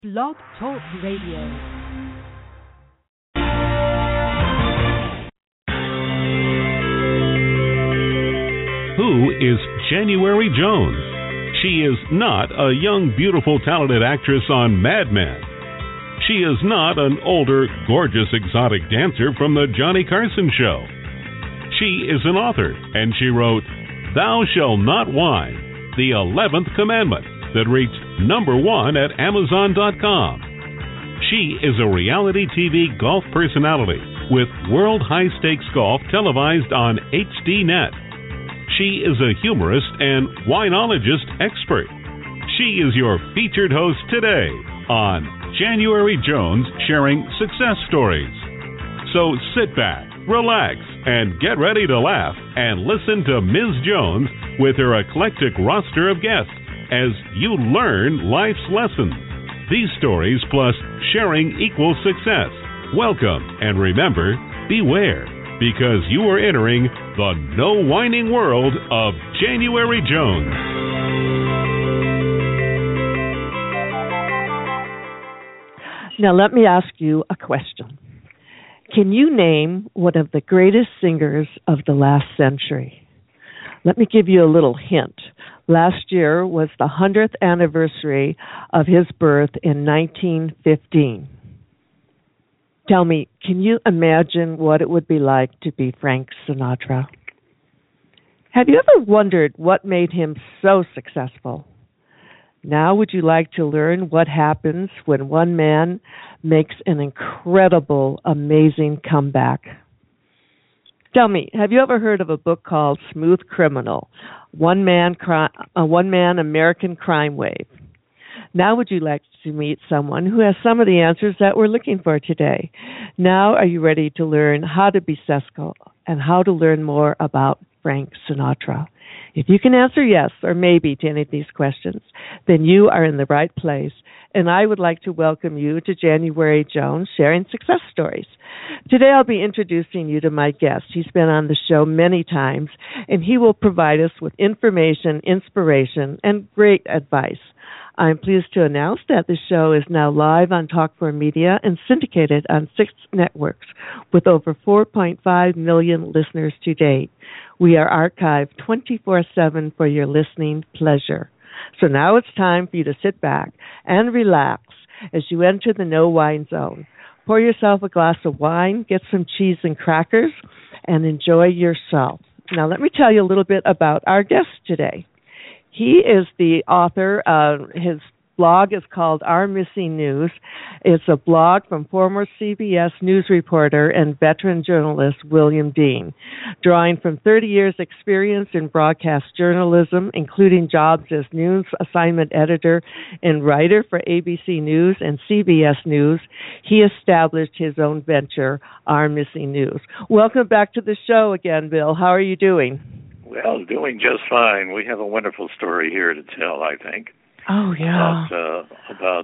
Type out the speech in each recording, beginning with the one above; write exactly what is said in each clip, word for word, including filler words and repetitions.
Blog Talk Radio. Who is January Jones? She is not a young, beautiful, talented actress on Mad Men. She is not an older, gorgeous, exotic dancer from the Johnny Carson Show. She is an author, and she wrote Thou Shalt Not Whine, the eleventh Commandment, that reached number one at Amazon dot com. She is a reality T V golf personality with World High Stakes Golf televised on H D Net. She is a humorist and winologist expert. She is your featured host today on January Jones Sharing Success Stories. So sit back, relax, and get ready to laugh and listen to Miz Jones with her eclectic roster of guests as you learn life's lessons. These stories plus sharing equals success. Welcome, and remember, beware, because you are entering the no whining world of January Jones. Now let me ask you a question. Can you name one of the greatest singers of the last century? Let me give you a little hint. Last year was the hundredth anniversary of his birth in nineteen fifteen. Tell me, can you imagine what it would be like to be Frank Sinatra? Have you ever wondered what made him so successful? Now would you like to learn what happens when one man makes an incredible, amazing comeback? Tell me, have you ever heard of a book called Smooth Criminal, One Man, Cri- a One Man American Crime Wave? Now would you like to meet someone who has some of the answers that we're looking for today? Now are you ready to learn how to be successful and how to learn more about Frank Sinatra? If you can answer yes or maybe to any of these questions, then you are in the right place. And I would like to welcome you to January Jones Sharing Success Stories. Today I'll be introducing you to my guest. He's been on the show many times, and he will provide us with information, inspiration, and great advice. I'm pleased to announce that the show is now live on Talk four Media and syndicated on six networks with over four point five million listeners to date. We are archived twenty-four seven for your listening pleasure. So now it's time for you to sit back and relax as you enter the no wine zone. Pour yourself a glass of wine, get some cheese and crackers, and enjoy yourself. Now let me tell you a little bit about our guest today. He is the author of his blog is called Our Missing News. It's a blog from former C B S News reporter and veteran journalist William Dean, drawing from thirty years experience in broadcast journalism, including jobs as news assignment editor and writer for A B C News and C B S News. He established his own venture, Our Missing News. Welcome back to the show again, Bill. How are you doing? Well, doing just fine. We have a wonderful story here to tell, I think. Oh, yeah. About, uh, about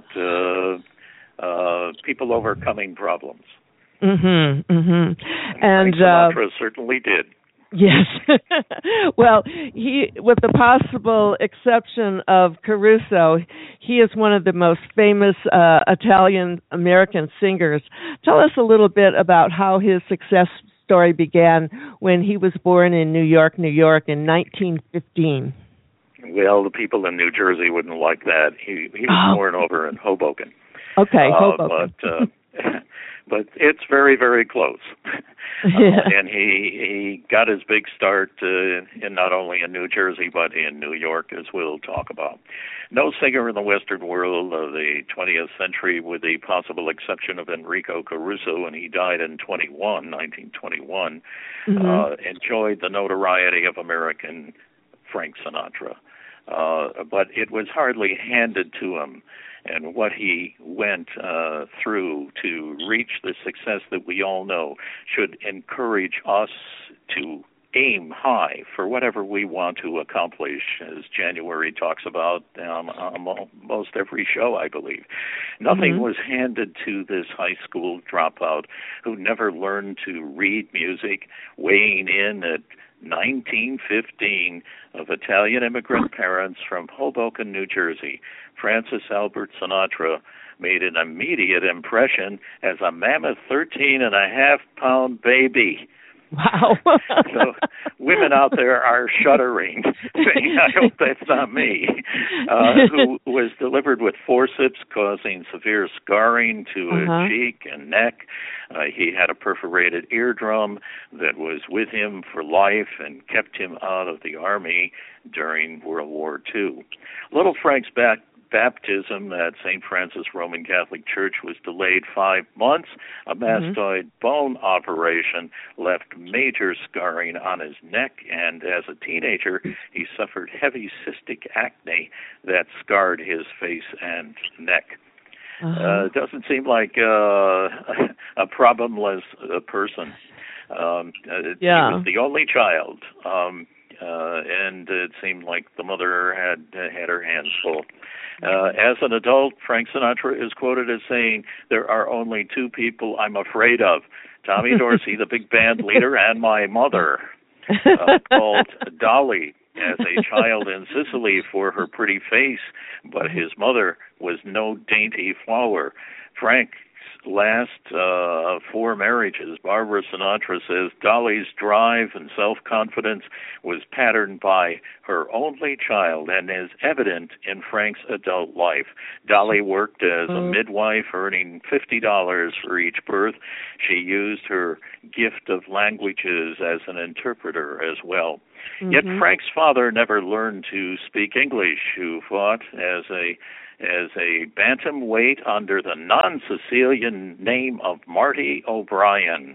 uh, uh, people overcoming problems. Mm-hmm, mm-hmm. And, and Sinatra uh, certainly did. Yes. Well, he, with the possible exception of Caruso, he is one of the most famous uh, Italian-American singers. Tell us a little bit about how his success story began when he was born in New York, New York in nineteen fifteen. Well, the people in New Jersey wouldn't like that. He he was oh. born over in Hoboken. Okay, uh, Hoboken. But uh, but it's very, very close. Yeah. Uh, and he he got his big start uh, in not only in New Jersey but in New York, as we'll talk about. No singer in the Western world of the twentieth century, with the possible exception of Enrico Caruso, and he died in nineteen twenty-one, mm-hmm. uh, enjoyed the notoriety of American Frank Sinatra. Uh, but it was hardly handed to him, and what he went uh, through to reach the success that we all know should encourage us to aim high for whatever we want to accomplish, as January talks about um, on most every show, I believe. Nothing mm-hmm. was handed to this high school dropout who never learned to read music, weighing in at nineteen fifteen, of Italian immigrant parents from Hoboken, New Jersey. Francis Albert Sinatra made an immediate impression as a mammoth thirteen and a half pound baby. Wow. So women out there are shuddering, saying, I hope that's not me, uh, who was delivered with forceps, causing severe scarring to uh-huh. his cheek and neck. Uh, he had a perforated eardrum that was with him for life and kept him out of the Army during World War Two. Little Frank's back baptism at Saint Francis Roman Catholic Church was delayed five months. A mastoid mm-hmm. bone operation left major scarring on his neck, and as a teenager, he suffered heavy cystic acne that scarred his face and neck. Uh-huh. Uh, it doesn't seem like uh, a problemless uh, person. Um, uh, yeah. He was the only child, um, uh, and it seemed like the mother had uh, had her hands full. Uh, as an adult, Frank Sinatra is quoted as saying, there are only two people I'm afraid of, Tommy Dorsey, the big band leader, and my mother, uh, called Dolly as a child in Sicily for her pretty face, but his mother was no dainty flower. Frank's last uh, four marriages, Barbara Sinatra says, Dolly's drive and self-confidence was patterned by her only child and is evident in Frank's adult life. Dolly worked as a midwife, earning fifty dollars for each birth. She used her gift of languages as an interpreter as well. Mm-hmm. Yet Frank's father never learned to speak English, who fought as a as a bantamweight under the non-Sicilian name of Marty O'Brien.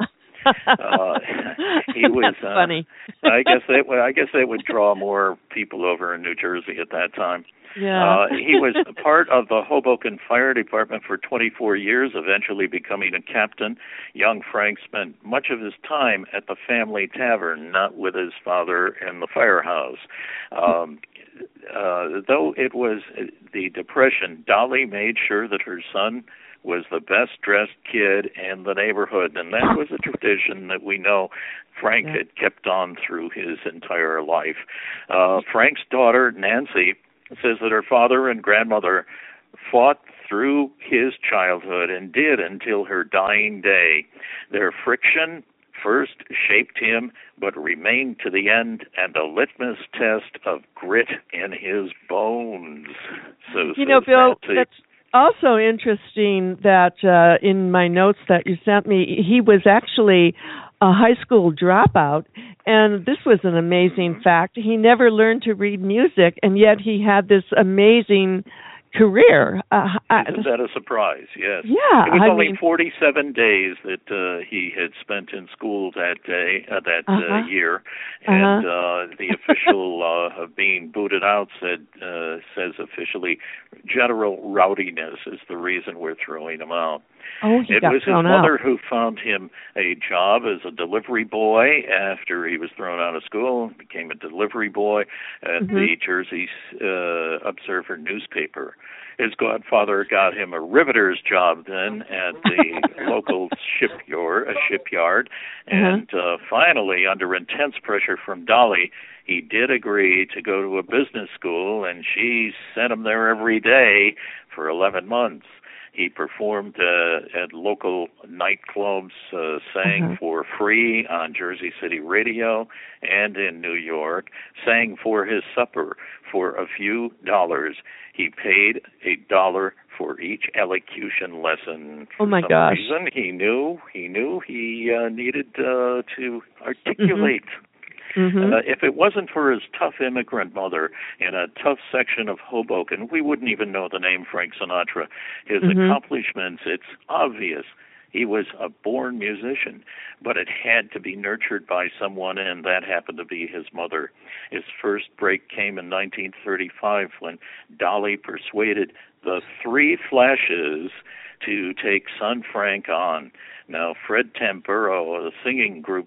uh, he was That's uh, funny. I guess that I guess that would draw more people over in New Jersey at that time. Yeah. Uh, he was part of the Hoboken Fire Department for twenty-four years, eventually becoming a captain. Young Frank spent much of his time at the family tavern, not with his father in the firehouse. Um, uh, though it was the Depression, Dolly made sure that her son was the best-dressed kid in the neighborhood, and that was a tradition that we know Frank yeah. had kept on through his entire life. Uh, Frank's daughter, Nancy, says that her father and grandmother fought through his childhood and did until her dying day. Their friction first shaped him, but remained to the end, and a litmus test of grit in his bones. So you know, Bill, Nancy. That's also interesting that uh, in my notes that you sent me, he was actually a high school dropout, and this was an amazing fact. He never learned to read music, and yet he had this amazing career. Uh, Isn't that a surprise? Yes. Yeah. It was I only mean, forty-seven days that uh, he had spent in school that day, uh, that uh-huh. uh, year, uh-huh. and uh, the official uh, of being booted out said uh, says officially, general rowdiness is the reason we're throwing him out. Oh, he it got was his thrown mother out. who found him a job as a delivery boy after he was thrown out of school, became a delivery boy at mm-hmm. the Jersey uh, Observer newspaper. His godfather got him a riveter's job then at the local shipyard, a shipyard, and uh, finally, under intense pressure from Dolly, he did agree to go to a business school, and she sent him there every day for eleven months. He performed uh, at local nightclubs, uh, sang uh-huh. for free on Jersey City radio and in New York, sang for his supper for a few dollars. He paid a dollar for each elocution lesson. For oh my some gosh! reason, he knew he knew he uh, needed uh, to articulate. Mm-hmm. Mm-hmm. Uh, if it wasn't for his tough immigrant mother in a tough section of Hoboken, we wouldn't even know the name Frank Sinatra. His mm-hmm. accomplishments, it's obvious. He was a born musician, but it had to be nurtured by someone, and that happened to be his mother. His first break came in nineteen thirty-five when Dolly persuaded the Three Flashes to take son Frank on. Now, Fred Tamburo, the singing group's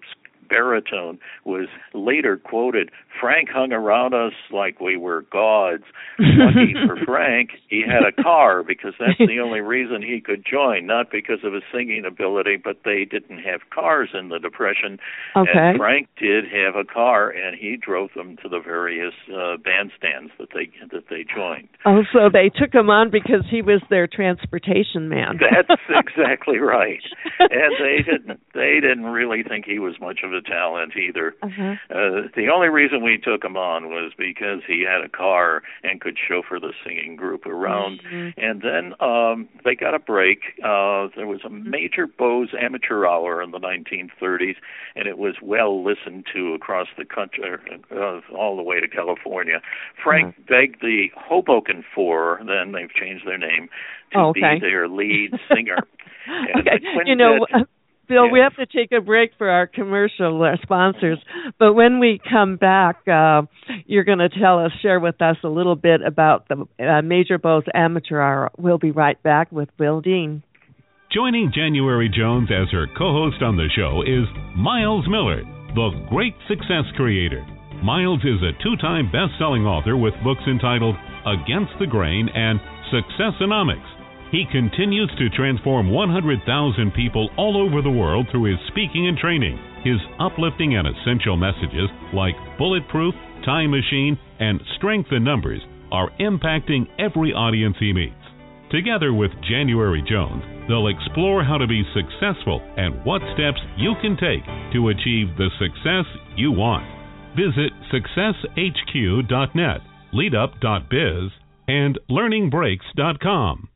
baritone, was later quoted, "Frank hung around us like we were gods." Lucky for Frank, he had a car, because that's the only reason he could join, not because of his singing ability, but they didn't have cars in the Depression. Okay. And Frank did have a car, and he drove them to the various uh, bandstands that they that they joined. Oh, so they took him on because he was their transportation man. That's exactly right. And they didn't they didn't really think he was much of a talent either. Uh-huh. Uh, the only reason we took him on was because he had a car and could chauffeur the singing group around. Mm-hmm. And then um, they got a break. Uh, there was a Major Bowes amateur hour in the nineteen thirties, and it was well listened to across the country, uh, all the way to California. Frank uh-huh. begged the Hoboken Four, then they've changed their name, to oh, okay. be their lead singer. Okay, you know, uh, Bill, yes. we have to take a break for our commercial uh, sponsors, but when we come back, uh, you're going to tell us, share with us a little bit about the uh, Major Bowes Amateur Hour. We'll be right back with Bill Dean. Joining January Jones as her co-host on the show is Miles Miller, the great success creator. Miles is a two-time best-selling author with books entitled Against the Grain and Successonomics. He continues to transform one hundred thousand people all over the world through his speaking and training. His uplifting and essential messages like Bulletproof, Time Machine, and Strength in Numbers are impacting every audience he meets. Together with January Jones, they'll explore how to be successful and what steps you can take to achieve the success you want. Visit success h q dot net, leadup dot biz, and learning breaks dot com.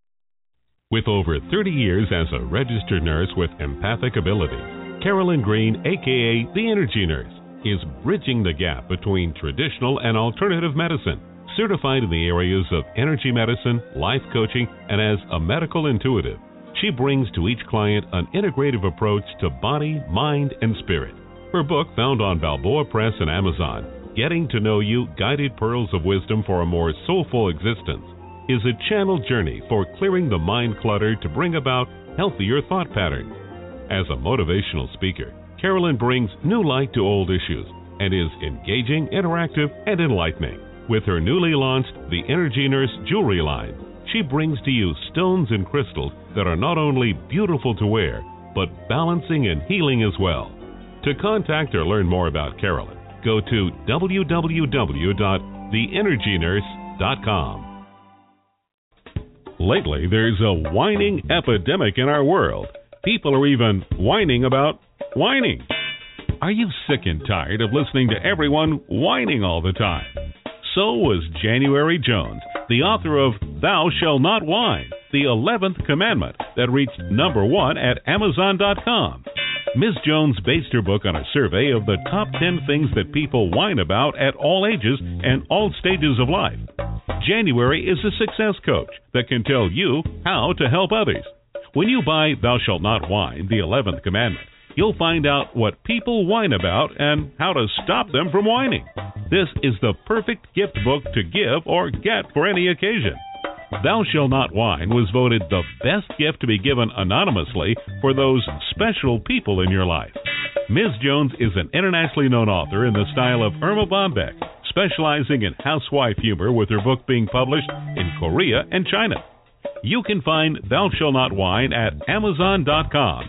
With over thirty years as a registered nurse with empathic ability, Carolyn Green, a k a. The Energy Nurse, is bridging the gap between traditional and alternative medicine. Certified in the areas of energy medicine, life coaching, and as a medical intuitive, she brings to each client an integrative approach to body, mind, and spirit. Her book, found on Balboa Press and Amazon, Getting to Know You, Guided Pearls of Wisdom for a More Soulful Existence, is a channel journey for clearing the mind clutter to bring about healthier thought patterns. As a motivational speaker, Carolyn brings new light to old issues and is engaging, interactive, and enlightening. With her newly launched The Energy Nurse Jewelry line, she brings to you stones and crystals that are not only beautiful to wear, but balancing and healing as well. To contact or learn more about Carolyn, go to w w w dot the energy nurse dot com. Lately, there's a whining epidemic in our world. People are even whining about whining. Are you sick and tired of listening to everyone whining all the time? So was January Jones, the author of Thou Shalt Not Whine, the eleventh Commandment, that reached number one at amazon dot com. Miz Jones based her book on a survey of the top ten things that people whine about at all ages and all stages of life. January is a success coach that can tell you how to help others. When you buy Thou Shalt Not Whine, the eleventh Commandment, you'll find out what people whine about and how to stop them from whining. This is the perfect gift book to give or get for any occasion. Thou Shalt Not Whine was voted the best gift to be given anonymously for those special people in your life. Miz Jones is an internationally known author in the style of Irma Bombeck, specializing in housewife humor, with her book being published in Korea and China. You can find Thou Shalt Not Whine at amazon dot com.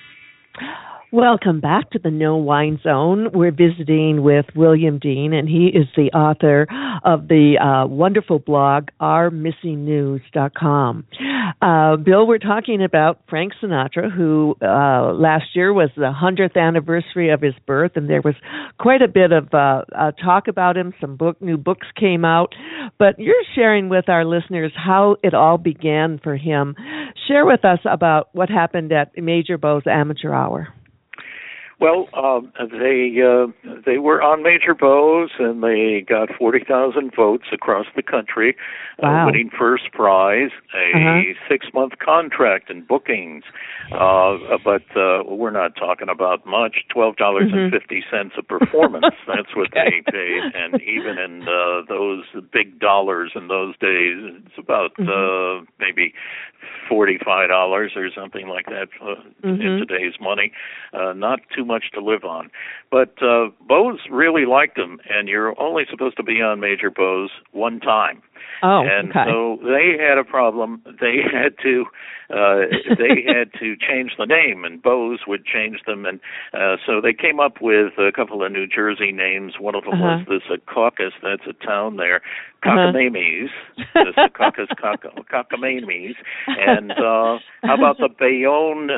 Welcome back to the No Whine Zone. We're visiting with William Dean, and he is the author of the uh, wonderful blog our missing news dot com. Uh, Bill, we're talking about Frank Sinatra, who uh, last year was the hundredth anniversary of his birth, and there was quite a bit of uh, uh, talk about him. Some book, new books came out, but you're sharing with our listeners how it all began for him. Share with us about what happened at Major Bowes Amateur Hour. Well, um, they uh, they were on Major Bowes, and they got forty thousand votes across the country, wow. uh, winning first prize, a uh-huh. six-month contract and bookings. Uh, but uh, we're not talking about much, twelve dollars and fifty cents mm-hmm. a performance. That's what okay. they paid. And even in uh, those big dollars in those days, it's about mm-hmm. uh, maybe forty-five dollars or something like that uh, mm-hmm. in today's money. Uh, not too much to live on. But uh, Bose really liked him, and you're only supposed to be on Major Bose one time. Oh, and okay. so they had a problem. They had to uh, they had to change the name, and Bose would change them, and uh, so they came up with a couple of New Jersey names. One of them uh-huh. was the Secaucus. That's a town there. Cockamamies, uh-huh. the Secaucus Cockamamies, and uh, how about the Bayonne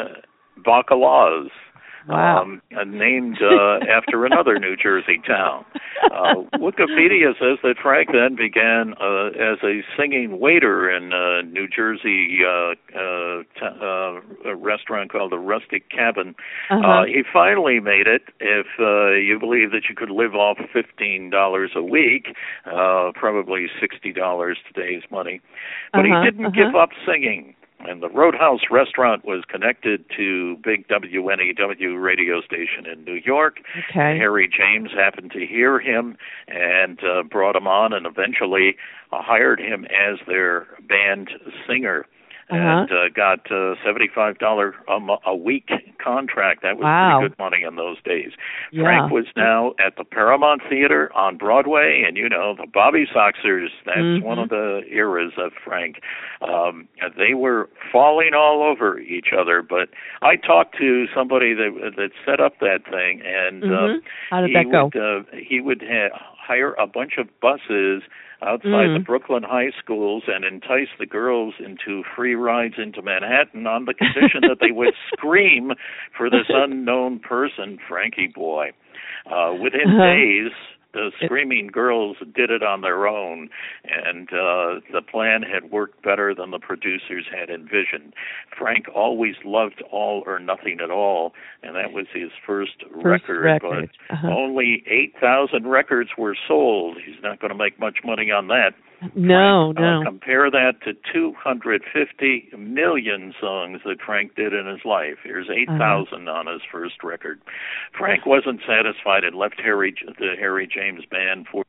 Bacalas? Wow. Um, named uh, after another New Jersey town. Uh, Wikipedia says that Frank then began uh, as a singing waiter in a New Jersey uh, uh, t- uh, a restaurant called the Rustic Cabin. Uh-huh. Uh, he finally made it, if uh, you believe that you could live off fifteen dollars a week, uh, probably sixty dollars today's money. But uh-huh. he didn't uh-huh. give up singing. And the Roadhouse restaurant was connected to big W N E W radio station in New York. Okay. Harry James happened to hear him and uh, brought him on, and eventually uh, hired him as their band singer. Uh-huh. And uh, got uh, seventy-five dollars a, mo- a week contract. That was wow. pretty good money in those days. Yeah. Frank was now at the Paramount Theater on Broadway, and you know, the Bobby Soxers, that's mm-hmm. one of the eras of Frank. Um, they were falling all over each other, but I talked to somebody that that set up that thing, and mm-hmm. uh, How did he that go? would, uh, he would ha- hire a bunch of buses outside mm. the Brooklyn high schools and entice the girls into free rides into Manhattan on the condition that they would scream for this unknown person, Frankie Boy. Uh, within uh-huh. days, the screaming girls did it on their own, and uh, the plan had worked better than the producers had envisioned. Frank always loved All or Nothing at All, and that was his first, first record, record. but uh-huh. only eight thousand records were sold. He's not going to make much money on that. No, Frank, no. Uh, compare that to two hundred fifty million songs that Frank did in his life. Here's eight thousand uh-huh. on his first record. Frank wasn't satisfied and left Harry, the Harry James Band for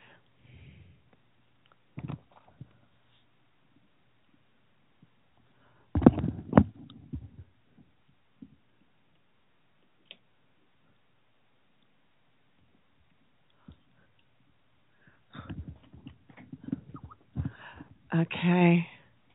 Okay.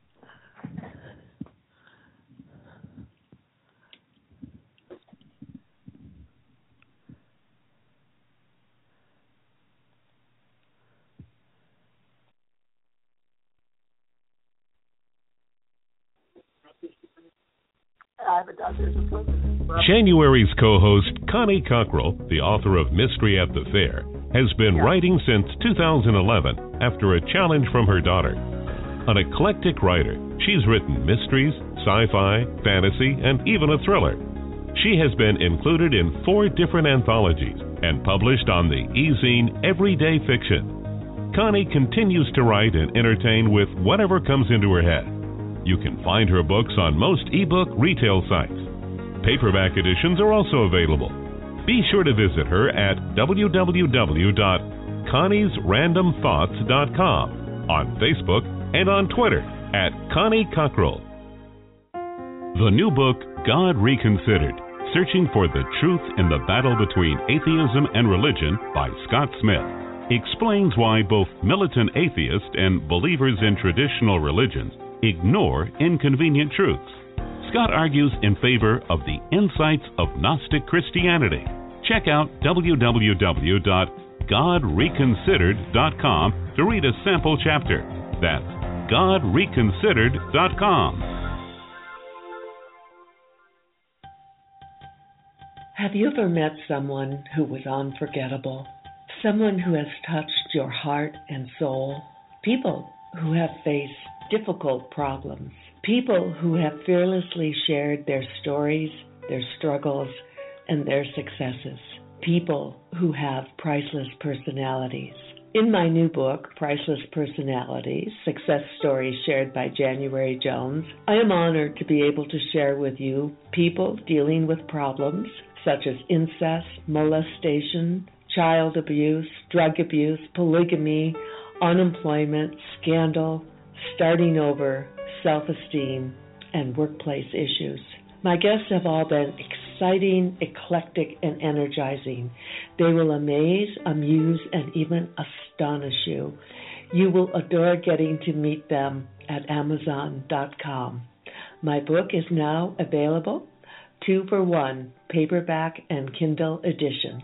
January's co-host, Connie Cockrell, the author of Mystery at the Fair, has been yeah. writing since two thousand eleven after a challenge from her daughter. An eclectic writer, she's written mysteries, sci-fi, fantasy, and even a thriller. She has been included in four different anthologies and published on the e-zine Everyday Fiction. Connie continues to write and entertain with whatever comes into her head. You can find her books on most ebook retail sites. Paperback editions are also available. Be sure to visit her at w w w dot connies random thoughts dot com, on Facebook, and on Twitter at Connie Cockrell. The new book, God Reconsidered, Searching for the Truth in the Battle Between Atheism and Religion by Scott Smith, explains why both militant atheists and believers in traditional religions ignore inconvenient truths. Scott argues in favor of the insights of Gnostic Christianity. Check out w w w dot god reconsidered dot com to read a sample chapter. That's god reconsidered dot com. Have you ever met someone who was unforgettable? Someone who has touched your heart and soul? People who have faced difficult problems. People who have fearlessly shared their stories, their struggles, and their successes. People who have priceless personalities. In my new book, Priceless Personalities, Success Stories Shared by January Jones, I am honored to be able to share with you people dealing with problems such as incest, molestation, child abuse, drug abuse, polygamy, unemployment, scandal, starting over, self-esteem, and workplace issues. My guests have all been exciting, eclectic, and energizing. They will amaze, amuse, and even astonish you. You will adore getting to meet them at amazon dot com. My book is now available, two for one, paperback and Kindle editions.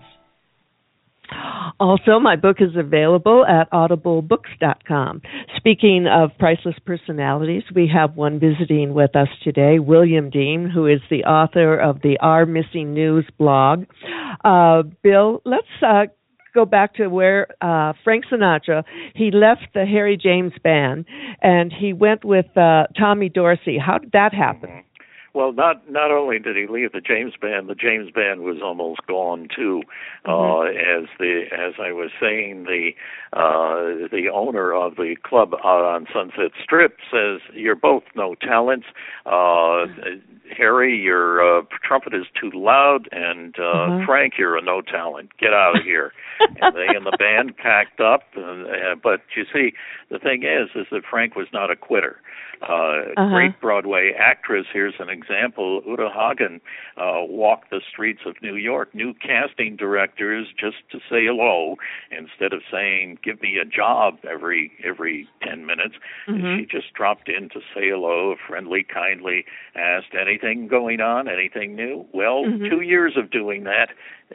Also, my book is available at audible books dot com. Speaking of priceless personalities, we have one visiting with us today, William Dean, who is the author of the Our Missing News blog. Uh, Bill, let's uh, go back to where uh, Frank Sinatra, he left the Harry James Band, and he went with uh, Tommy Dorsey. How did that happen? Mm-hmm. Well, not not only did he leave the James Band, the James Band was almost gone too. Mm-hmm. Uh, as the as I was saying, the uh, the owner of the club out on Sunset Strip says, "You're both no talents. Uh, Harry, your uh, trumpet is too loud, and uh, mm-hmm. Frank, you're a no talent. Get out of here." And they and the band packed up. And, uh, but you see, the thing is, is that Frank was not a quitter. Uh, uh-huh. Great Broadway actress. Here's an example. Uta Hagen uh, walked the streets of New York. New casting directors just to say hello instead of saying "give me a job" every every ten minutes. Mm-hmm. She just dropped in to say hello, friendly, kindly, asked anything going on, anything new. Well, mm-hmm. two years of doing that.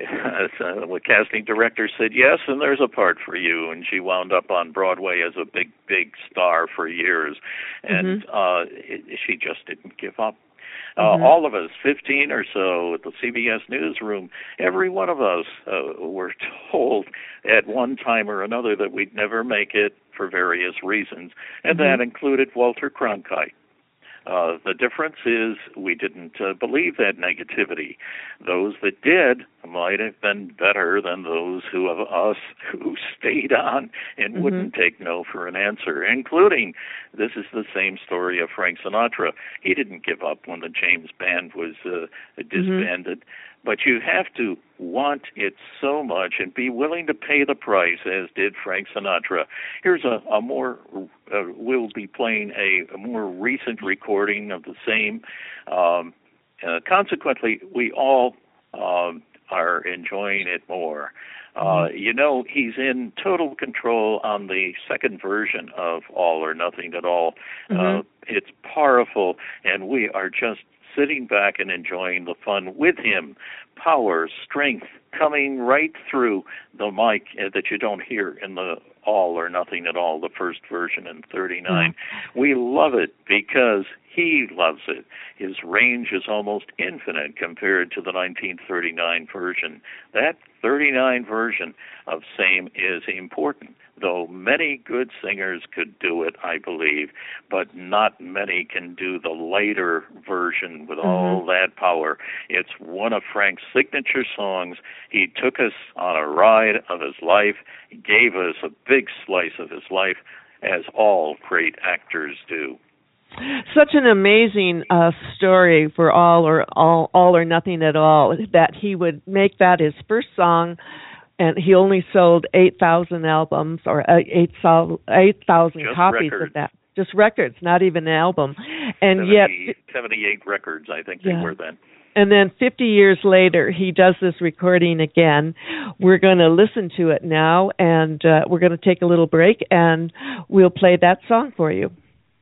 So the casting director said yes, and there's a part for you, and she wound up on Broadway as a big, big star for years, and mm-hmm. uh, it, she just didn't give up. Uh, mm-hmm. All of us, fifteen or so, at the C B S newsroom, every one of us uh, were told at one time or another that we'd never make it for various reasons, and mm-hmm. that included Walter Cronkite. Uh, the difference is we didn't uh, believe that negativity. Those that did might have been better than those who of us who stayed on and mm-hmm. wouldn't take no for an answer, including, this is the same story of Frank Sinatra. He didn't give up when the James Band was uh, disbanded. Mm-hmm. But you have to want it so much and be willing to pay the price, as did Frank Sinatra. Here's a, a more, uh, we'll be playing a, a more recent recording of the same. Um, uh, consequently, we all um, are enjoying it more. Uh, you know, he's in total control on the second version of All or Nothing at All. Mm-hmm. Uh, it's powerful, and we are just sitting back and enjoying the fun with him. Power, strength coming right through the mic uh, that you don't hear in the All or Nothing at All, the first version in thirty-nine. Mm. We love it because he loves it. His range is almost infinite compared to the nineteen thirty-nine version. That thirty-nine version of Same is important, though many good singers could do it, I believe, but not many can do the later version with mm-hmm. all that power. It's one of Frank's signature songs. He took us on a ride of his life. He gave us a big slice of his life, as all great actors do. Such an amazing uh, story for all or all, all or Nothing at All, that he would make that his first song, and he only sold eight thousand albums or eight thousand copies records. of that. Just records, not even an album. And seventy, yet, seventy-eight records, I think yeah. they were then. And then fifty years later, he does this recording again. We're going to listen to it now, and uh, we're going to take a little break, and we'll play that song for you.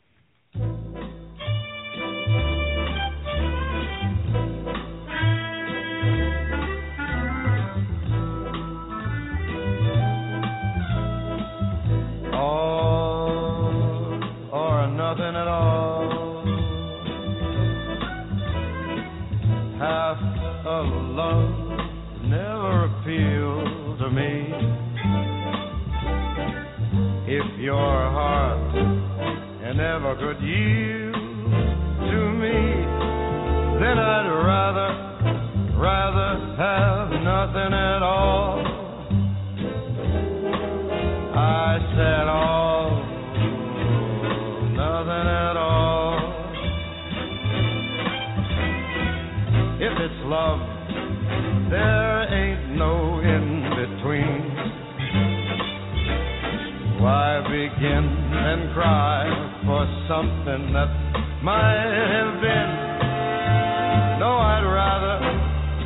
All or nothing at all. Half of love never appealed to me. If your heart never could yield to me, then I'd rather, rather have nothing at all. I said all, nothing at all. If it's love, there ain't no in-between. Why begin and cry for something that might have been? No, I'd rather,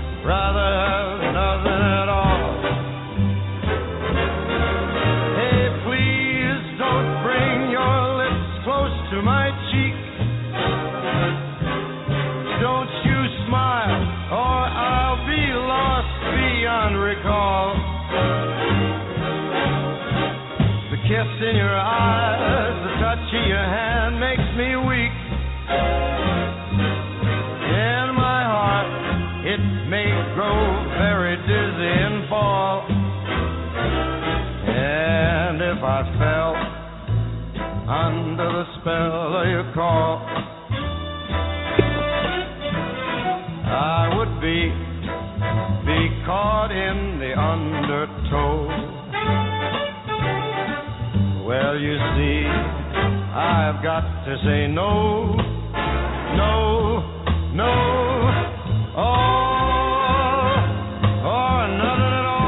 call, I would be, be caught in the undertow. Well, you see, I've got to say no, no, no, or, or nothing at all.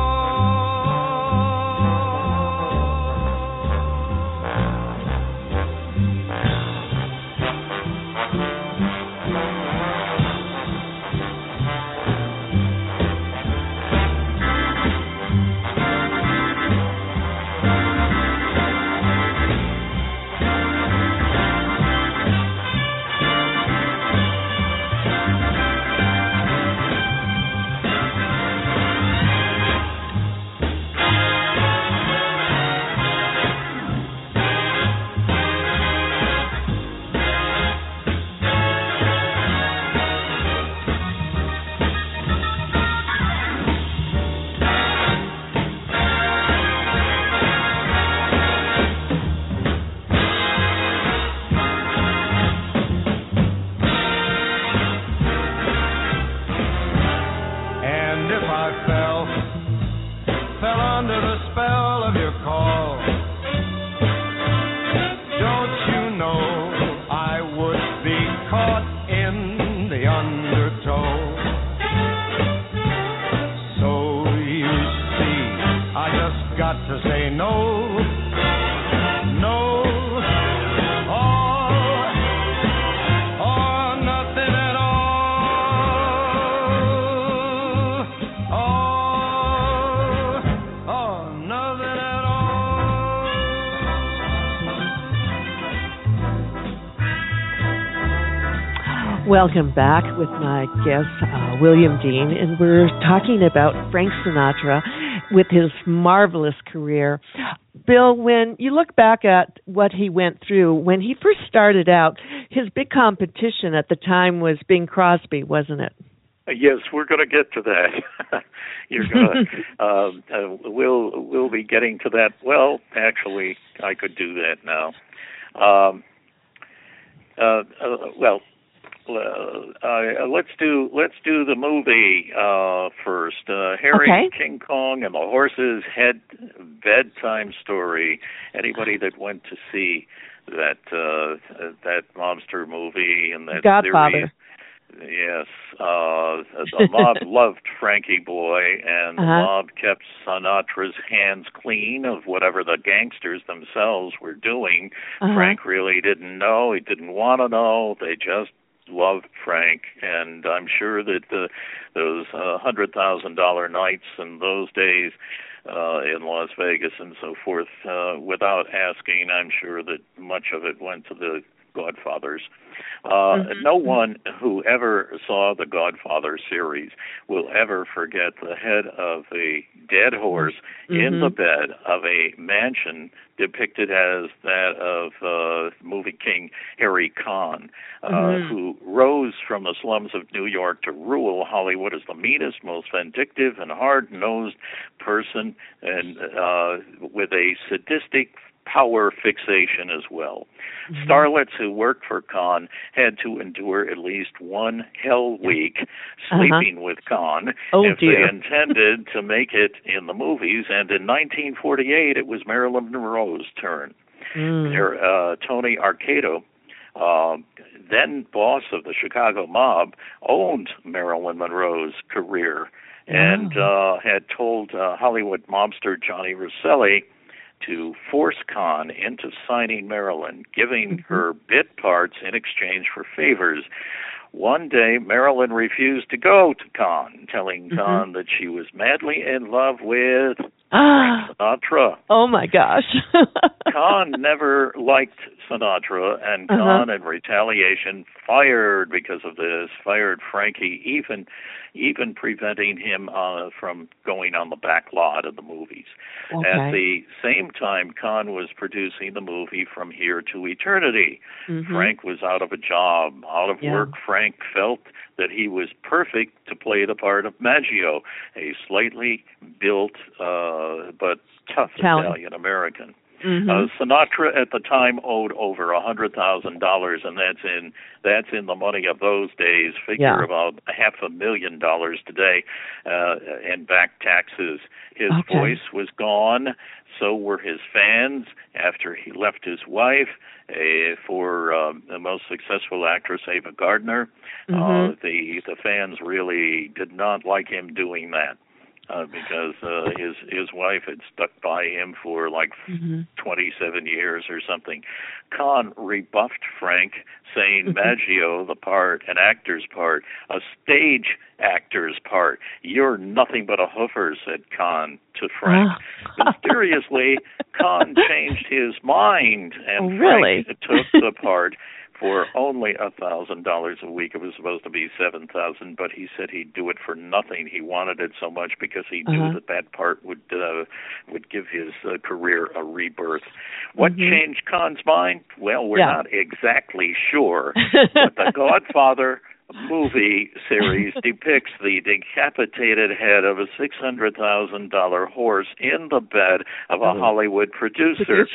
Welcome back with my guest, uh, William Dean, and we're talking about Frank Sinatra with his marvelous career. Bill, when you look back at what he went through, when he first started out, his big competition at the time was Bing Crosby, wasn't it? Yes, we're going to get to that. You're going to. um, uh, we'll we'll be getting to that. Well, actually, I could do that now. Um, uh, uh, well. Uh, uh, let's do let's do the movie uh, first. Uh, Harry, okay. King Kong, and the Horse's Head Bedtime Story. Anybody that went to see that uh, that mobster movie and that Godfather. Theory, yes, uh, the mob loved Frankie Boy, and uh-huh. the mob kept Sinatra's hands clean of whatever the gangsters themselves were doing. Uh-huh. Frank really didn't know. He didn't want to know. They just loved Frank, and I'm sure that the, those uh, one hundred thousand dollars nights in those days uh, in Las Vegas and so forth, uh, without asking, I'm sure that much of it went to the Godfathers. Uh, mm-hmm. No one who ever saw the Godfather series will ever forget the head of a dead horse mm-hmm. in the bed of a mansion depicted as that of uh, movie king Harry Conn, uh, mm-hmm. who rose from the slums of New York to rule Hollywood as the meanest, most vindictive, and hard-nosed person, and uh, with a sadistic power fixation as well. Mm-hmm. Starlets who worked for Conn had to endure at least one hell week sleeping uh-huh. with Conn oh, if dear. they intended to make it in the movies. And in nineteen forty-eight, it was Marilyn Monroe's turn. Mm. There, uh, Tony Arcado, uh, then boss of the Chicago mob, owned Marilyn Monroe's career and uh, had told uh, Hollywood mobster Johnny Rosselli to force Conn into signing Marilyn, giving mm-hmm. her bit parts in exchange for favors. One day, Marilyn refused to go to Conn, telling mm-hmm. Conn that she was madly in love with Frank Sinatra. Oh, my gosh. Conn never liked Sinatra, and uh-huh. Conn, in retaliation, fired because of this, fired Frankie, even even preventing him uh, from going on the back lot of the movies. Okay. At the same time, Conn was producing the movie From Here to Eternity. Mm-hmm. Frank was out of a job, out of yeah. work. Frank felt that he was perfect to play the part of Maggio, a slightly built uh, but tough Italian. Italian American. Mm-hmm. Uh, Sinatra at the time owed over a hundred thousand dollars, and that's in that's in the money of those days. Figure Yeah. about half a million dollars today, uh, and back taxes. His Okay. voice was gone. So were his fans after he left his wife. Uh, for um, the most successful actress, Ava Gardner, Mm-hmm. uh, the the fans really did not like him doing that. Uh, because uh, his his wife had stuck by him for like Mm-hmm. twenty-seven years or something. Kahn rebuffed Frank, saying Maggio, the part, an actor's part, a stage actor's part. You're nothing but a hoofer, said Kahn to Frank. Mysteriously, Kahn changed his mind, and Oh, really? Frank took the part for only a thousand dollars a week. It was supposed to be seven thousand, but he said he'd do it for nothing. He wanted it so much because he knew Uh-huh. that that part would uh, would give his uh, career a rebirth. What Mhm. changed Kahn's mind? Well, we're Yeah. not exactly sure. But the Godfather movie series depicts the decapitated head of a six hundred thousand dollar horse in the bed of a Oh. Hollywood producer.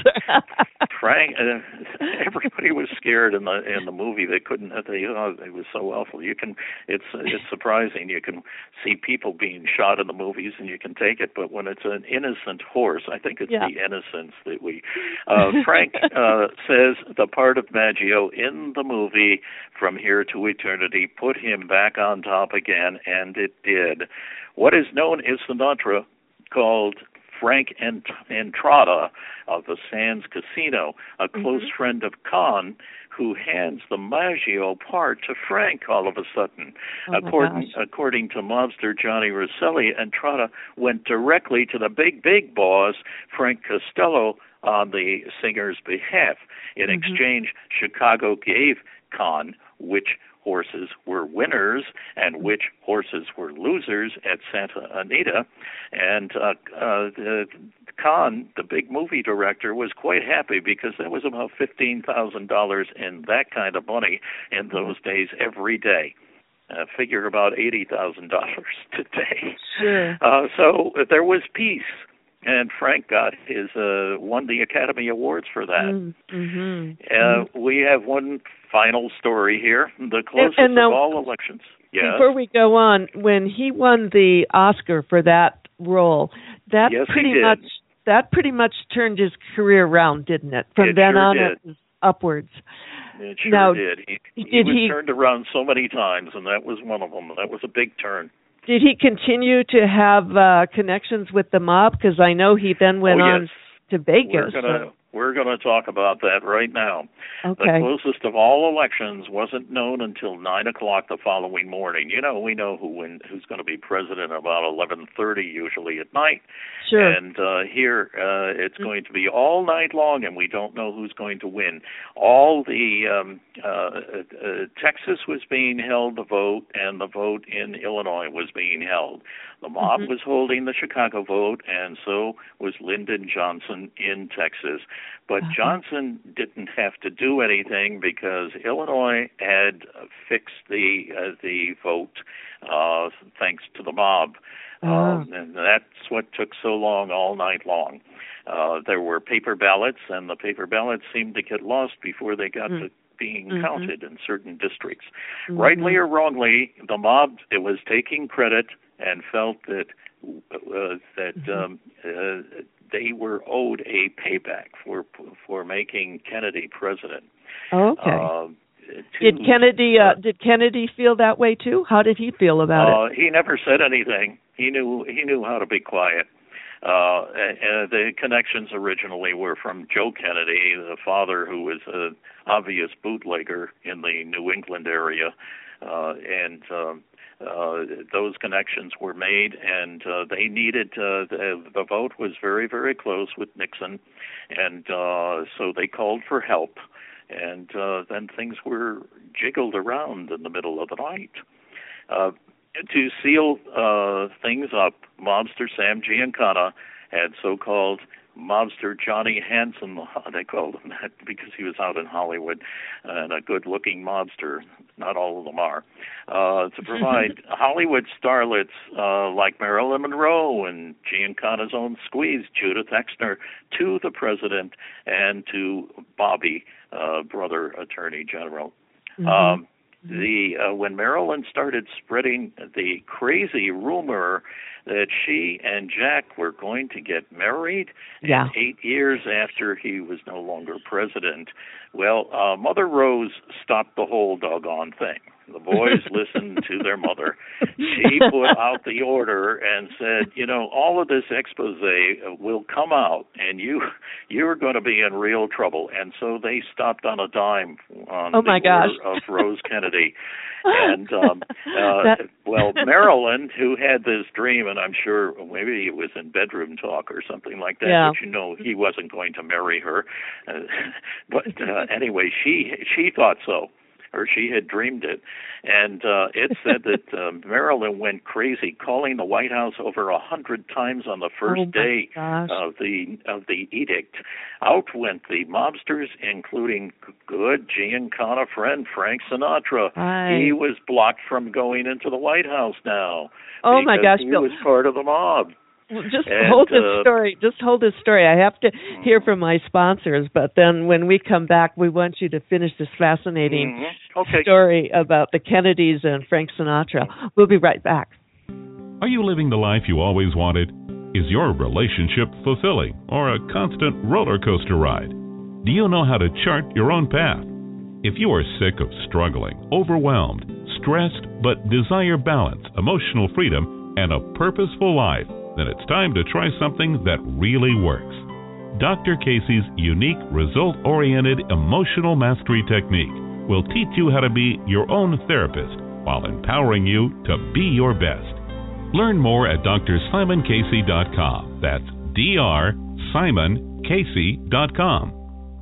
Frank, uh, everybody was scared in the in the movie. They couldn't. They oh, it was so awful. You can. It's it's surprising. You can see people being shot in the movies, and you can take it. But when it's an innocent horse, I think it's Yeah. the innocence that we. Uh, Frank uh, says the part of Maggio in the movie From Here to Eternity put him back on top again, and it did. What is known as Sinatra called Frank Ent- Entrada of the Sands Casino, a close Mm-hmm. friend of Kahn, who hands the Maggio part to Frank all of a sudden. Oh, my according, gosh. according to mobster Johnny Rosselli, Entrada went directly to the big, big boss, Frank Costello, on the singer's behalf. In Mhm. exchange, Chicago gave Kahn which horses were winners and which horses were losers at Santa Anita. And uh, uh, the, Kahn, the big movie director, was quite happy because that was about fifteen thousand dollars in that kind of money in those days every day. Uh, figure about eighty thousand dollars today. Sure. Uh, so uh, there was peace. And Frank got his uh, won the Academy Awards for that. Mm-hmm. Uh, we have one final story here. The closest and now- of all elections. Yes. Before we go on, when he won the Oscar for that role, that Yes, he pretty did. much that pretty much turned his career around, didn't it? From It then sure on, did. it was upwards. It sure Now, did. He, he did was he- turned around so many times, and that was one of them. That was a big turn. Did he continue to have uh, connections with the mob? Because I know he then went oh, on yes. to Vegas. We're gonna we're gonna talk about that right now. Okay. The closest of all elections wasn't known until nine o'clock the following morning. You know, we know who win, who's going to be president about eleven thirty usually at night. Sure. And uh, here uh, it's mm-hmm. going to be all night long, and we don't know who's going to win. All the um, uh, uh, Texas was being held the vote, and the vote in Illinois was being held. The mob Mm-hmm. was holding the Chicago vote, and so was Lyndon Johnson in Texas. But uh-huh. Johnson didn't have to do anything because Illinois had fixed the uh, the vote uh, thanks to the mob. Oh. Um, and that's what took so long all night long. Uh, there were paper ballots, and the paper ballots seemed to get lost before they got mm-hmm. to being mm-hmm. counted in certain districts. Mm-hmm. Rightly or wrongly, the mob it was taking credit and felt that uh, that mm-hmm. um, uh, they were owed a payback for for making Kennedy president. Oh, okay. Uh, did Kennedy uh, did Kennedy feel that way too? How did he feel about uh, it? He never said anything. He knew he knew how to be quiet. Uh, and the connections originally were from Joe Kennedy, the father who was an obvious bootlegger in the New England area, uh, and uh, uh, those connections were made, and uh, they needed uh, the, the vote was very, very close with Nixon, and uh, so they called for help, and uh, then things were jiggled around in the middle of the night. Uh, To seal uh, things up, mobster Sam Giancana had so-called mobster Johnny Hansen. They called him that because he was out in Hollywood and a good-looking mobster. Not all of them are. Uh, to provide Hollywood starlets uh, like Marilyn Monroe and Giancana's own squeeze, Judith Exner, to the president and to Bobby, uh, brother attorney general. Mm-hmm. Um, the uh, when Marilyn started spreading the crazy rumor that she and Jack were going to get married, yeah. eight years after he was no longer president, well, uh, Mother Rose stopped the whole doggone thing. The boys listened to their mother. She put out the order and said, you know, all of this expose will come out, and you you're going to be in real trouble. And so they stopped on a dime on oh my the gosh. order of Rose Kennedy. And, um, uh, that... well, Marilyn, who had this dream, and I'm sure maybe it was in bedroom talk or something like that, yeah. but you know he wasn't going to marry her. Uh, but uh, anyway, she she thought so. Or she had dreamed it, and uh, it said that uh, Marilyn went crazy, calling the White House over a hundred times on the first oh day gosh. of the of the edict. Out went the mobsters, including good Giancana friend Frank Sinatra. Hi. He was blocked from going into the White House now. Oh my gosh, he Bill. was part of the mob. Well, just and, hold this uh, story. Just hold this story. I have to hear from my sponsors, but then when we come back, we want you to finish this fascinating mm-hmm. okay. story about the Kennedys and Frank Sinatra. We'll be right back. Are you living the life you always wanted? Is your relationship fulfilling or a constant roller coaster ride? Do you know how to chart your own path? If you are sick of struggling, overwhelmed, stressed, but desire balance, emotional freedom, and a purposeful life, then it's time to try something that really works. Doctor Casey's unique, result-oriented emotional mastery technique will teach you how to be your own therapist while empowering you to be your best. Learn more at D R Simon Casey dot com. That's D R Simon Casey dot com.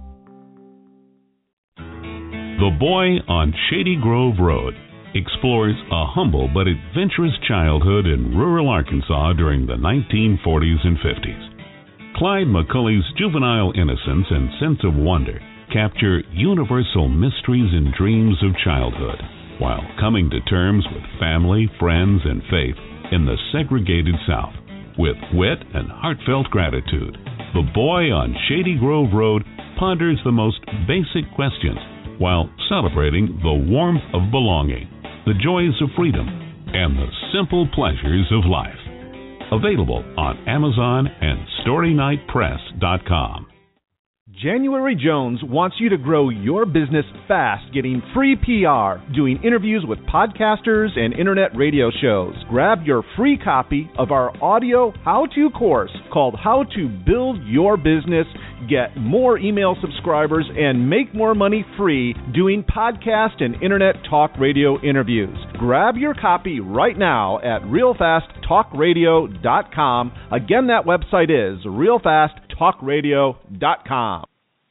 The Boy on Shady Grove Road explores a humble but adventurous childhood in rural Arkansas during the nineteen forties and fifties. Clyde McCulley's juvenile innocence and sense of wonder capture universal mysteries and dreams of childhood while coming to terms with family, friends, and faith in the segregated South. With wit and heartfelt gratitude, The Boy on Shady Grove Road ponders the most basic questions while celebrating the warmth of belonging, the joys of freedom, and the simple pleasures of life. Available on Amazon and Story Night Press dot com. January Jones wants you to grow your business fast, getting free P R, doing interviews with podcasters and internet radio shows. Grab your free copy of our audio how-to course called How to Build Your Business, get more email subscribers, and make more money free doing podcast and internet talk radio interviews. Grab your copy right now at real fast talk radio dot com. Again, that website is real fast talk radio dot com.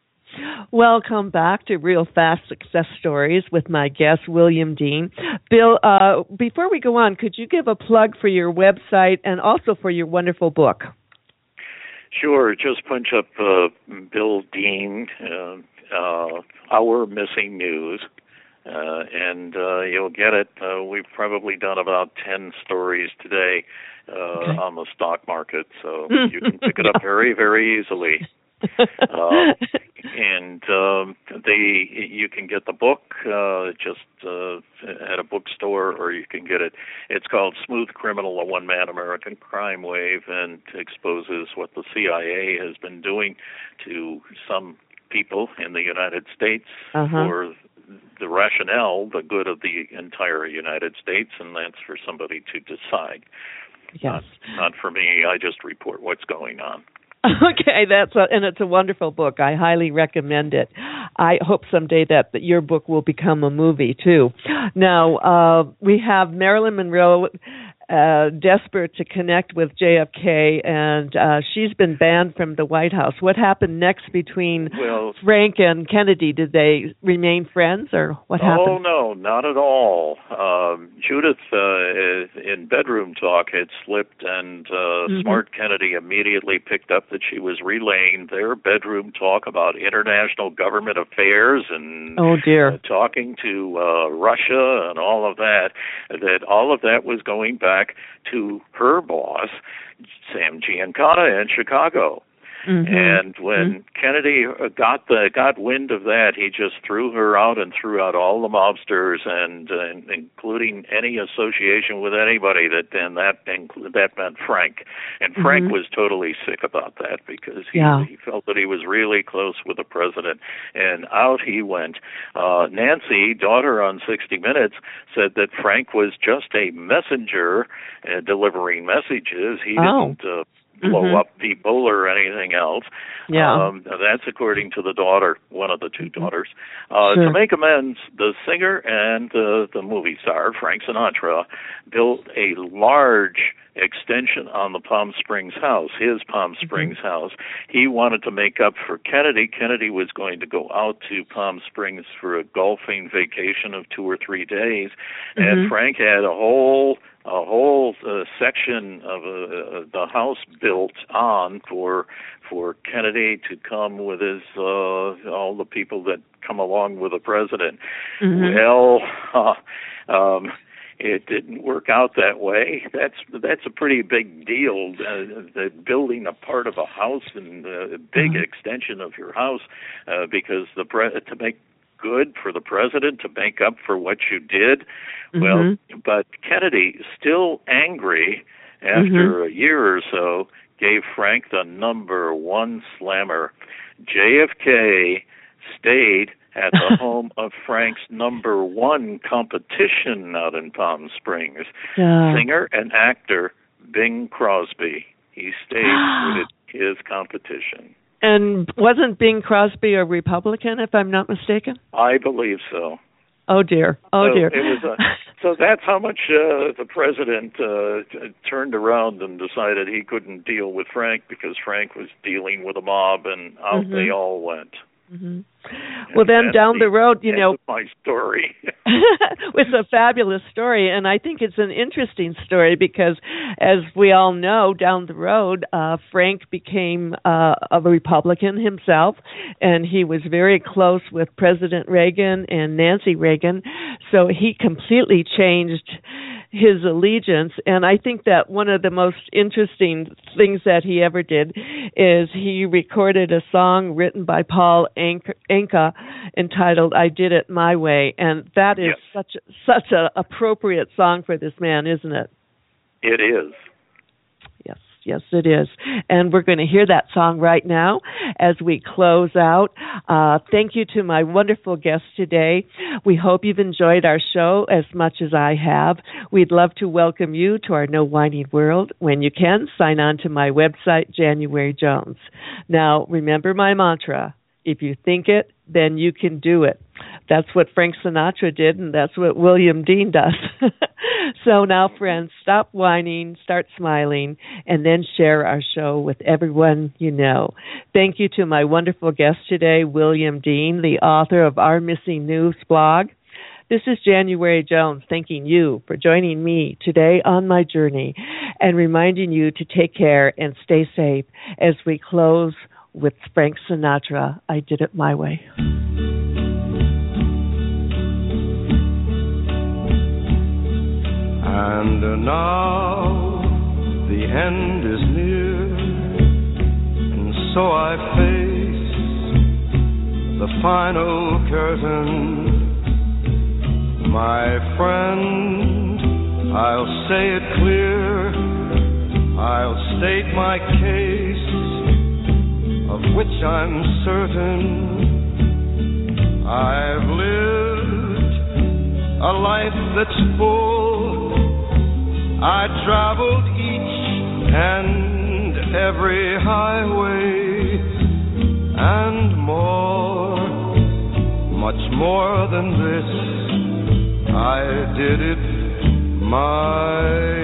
Welcome back to Real Fast Success Stories with my guest, William Dean. Bill, uh, before we go on, could you give a plug for your website and also for your wonderful book? Sure. Just punch up uh, Bill Dean, uh, uh, Our Missing News, uh, and uh, you'll get it. Uh, we've probably done about ten stories today uh, okay. on the stock market, so you can pick it up very, very easily. uh, and um, they, you can get the book uh, just uh, at a bookstore, or you can get it. It's called Smooth Criminal: A One-Man American Crime Wave, and exposes what the C I A has been doing to some people in the United States uh-huh. for the rationale, the good of the entire United States, and that's for somebody to decide. Yes. Not, not for me. I just report what's going on. Okay, that's a, and it's a wonderful book. I highly recommend it. I hope someday that, that your book will become a movie too. Now uh, we have Marilyn Monroe uh, desperate to connect with J F K, and uh, she's been banned from the White House. What happened next between well, Frank and Kennedy? Did they remain friends, or what happened? Oh, no, not at all. Um, Judith uh, is, in bedroom talk had slipped, and uh, mm-hmm. Smart Kennedy immediately picked up that she was relaying their bedroom talk about international government affairs and oh dear, uh, talking to uh, Russia and all of that, that all of that was going back to her boss, Sam Giancana in Chicago. Mm-hmm. And when mm-hmm. Kennedy got the got wind of that, he just threw her out and threw out all the mobsters, and uh, including any association with anybody. That and that that meant Frank, and Frank mm-hmm. was totally sick about that because he, yeah. he felt that he was really close with the president, and out he went. Uh, Nancy, daughter on sixty minutes, said that Frank was just a messenger uh, delivering messages. He oh. didn't. Uh, blow mm-hmm. up people or anything else. Yeah. Um, that's according to the daughter, one of the two daughters. Uh, sure. To make amends, the singer and uh, the movie star, Frank Sinatra, built a large extension on the Palm Springs house, his Palm Springs mm-hmm. house. He wanted to make up for Kennedy. Kennedy was going to go out to Palm Springs for a golfing vacation of two or three days, mm-hmm. and Frank had a whole a whole uh, section of uh, the house built on for for Kennedy to come with his uh, all the people that come along with the president. Mm-hmm. Well, uh, um, it didn't work out that way. That's that's a pretty big deal. Uh, the building a part of a house and a big mm-hmm. extension of your house, uh, because the pre- to make good for the president to make up for what you did. Mm-hmm. Well, but Kennedy, still angry after mm-hmm. a year or so, gave Frank the number one slammer. J F K stayed at the home of Frank's number one competition out in Palm Springs, yeah. singer and actor Bing Crosby. He stayed with his competition. And wasn't Bing Crosby a Republican, if I'm not mistaken? I believe so. Oh dear! Oh so dear! It was a, so that's how much uh, the president uh, t- turned around and decided he couldn't deal with Frank because Frank was dealing with a mob, and out mm-hmm. they all went. Mm-hmm. Well, then down the, the road, you know, my story. It's a fabulous story, and I think it's an interesting story because, as we all know, down the road, uh, Frank became uh, a Republican himself, and he was very close with President Reagan and Nancy Reagan, so he completely changed his allegiance. And I think that one of the most interesting things that he ever did is he recorded a song written by Paul Anka entitled "I Did It My Way," and that is yes. such such an appropriate song for this man, isn't it? It is. Yes, yes, it is. And we're going to hear that song right now as we close out. Uh, thank you to my wonderful guests today. We hope you've enjoyed our show as much as I have. We'd love to welcome you to our No Whining World. When you can, sign on to my website, January Jones. Now, remember my mantra. If you think it, then you can do it. That's what Frank Sinatra did, and that's what William Dean does. So now, friends, stop whining, start smiling, and then share our show with everyone you know. Thank you to my wonderful guest today, William Dean, the author of Our Missing News blog. This is January Jones thanking you for joining me today on my journey and reminding you to take care and stay safe as we close with Frank Sinatra, I Did It My Way. And now the end is near, and so I face the final curtain. My friend, I'll say it clear, I'll state my case, of which I'm certain. I've lived a life that's full. I traveled each and every highway and more, much more than this. I did it my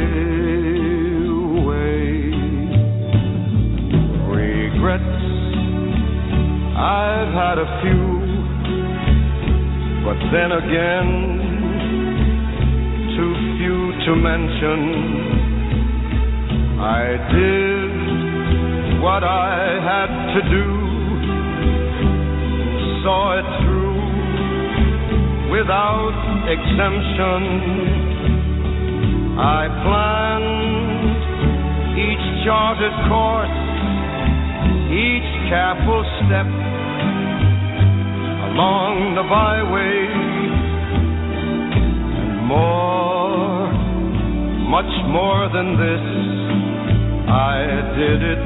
way. Regrets, I've had a few, but then again, too few to mention. I did what I had to do, saw it through without exemption. I planned each charted course, each careful step along the byway, and more, much more than this, I did it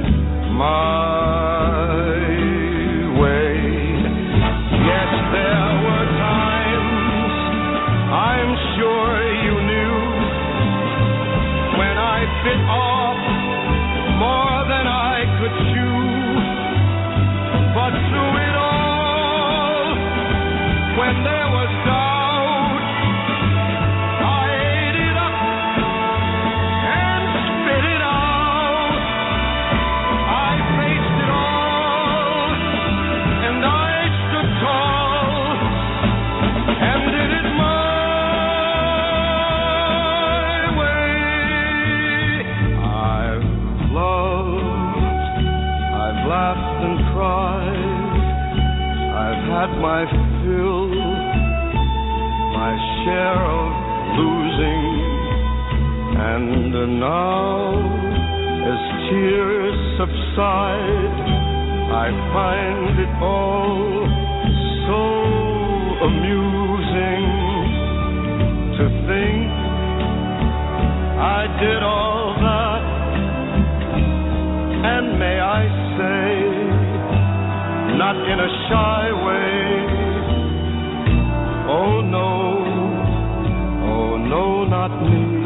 my way. Yes, there were times, I'm sure you knew, when I bit off more than I could chew. But through it all, when there was doubt, I ate it up and spit it out. I faced it all, and I stood tall and did it my way. I've loved, I've laughed and cried, I've had my fill, my share of losing, and now, as tears subside, I find it all so amusing to think I did all that, and may I say, not in a shy way, oh no, oh no, not me.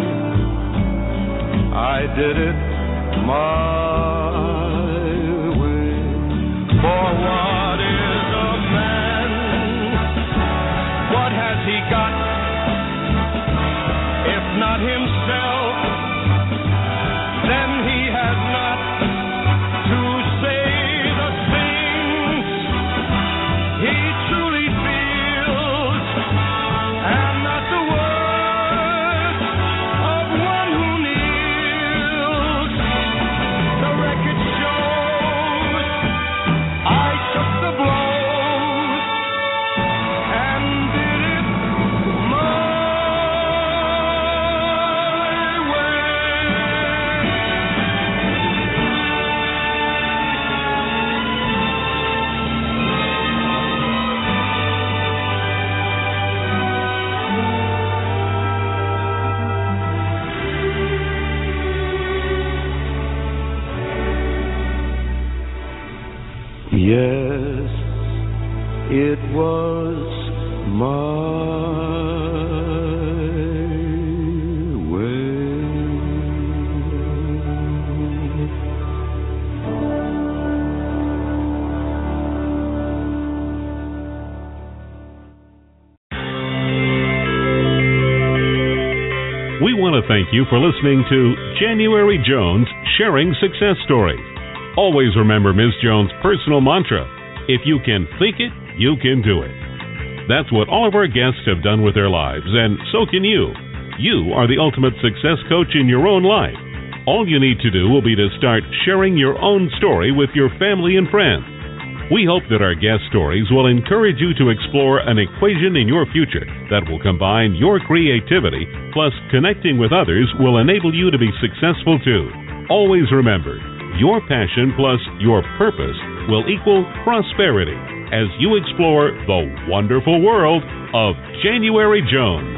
I did it my way. For what is a man? What has he got? If not himself, then he has not to say the things he truly feels, and not the words of one who kneels. The record shows I took the blows and did it my way. Yes, it was my We want to thank you for listening to January Jones Sharing Success Stories. Always remember Miz Jones' personal mantra, if you can think it, you can do it. That's what all of our guests have done with their lives, and so can you. You are the ultimate success coach in your own life. All you need to do will be to start sharing your own story with your family and friends. We hope that our guest stories will encourage you to explore an equation in your future that will combine your creativity plus connecting with others will enable you to be successful too. Always remember, your passion plus your purpose will equal prosperity as you explore the wonderful world of January Jones.